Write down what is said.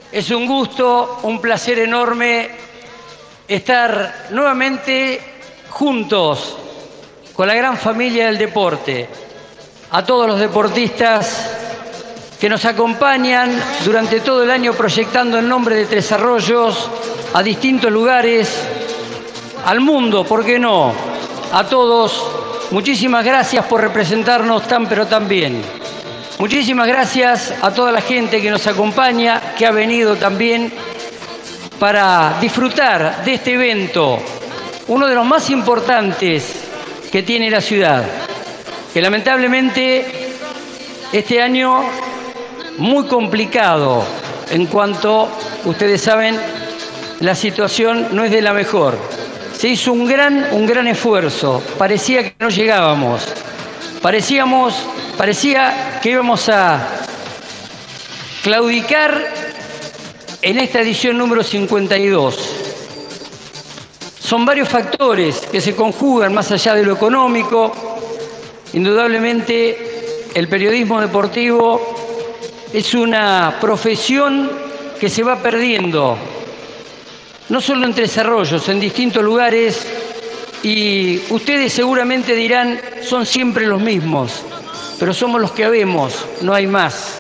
Es un gusto, un placer enorme estar nuevamente juntos con la gran familia del deporte. A todos los deportistas que nos acompañan durante todo el año proyectando el nombre de Tres Arroyos a distintos lugares, al mundo, ¿por qué no? A todos, muchísimas gracias por representarnos tan pero tan bien. Muchísimas gracias a toda la gente que nos acompaña, que ha venido también para disfrutar de este evento, uno de los más importantes que tiene la ciudad, que lamentablemente este año muy complicado en cuanto, ustedes saben, la situación no es de la mejor. Se hizo un gran esfuerzo, parecía que no llegábamos, parecía que íbamos a claudicar en esta edición número 52. Son varios factores que se conjugan más allá de lo económico. Indudablemente el periodismo deportivo es una profesión que se va perdiendo, no solo en Tres Arroyos, en distintos lugares, y ustedes seguramente dirán, son siempre los mismos, pero somos los que habemos, no hay más.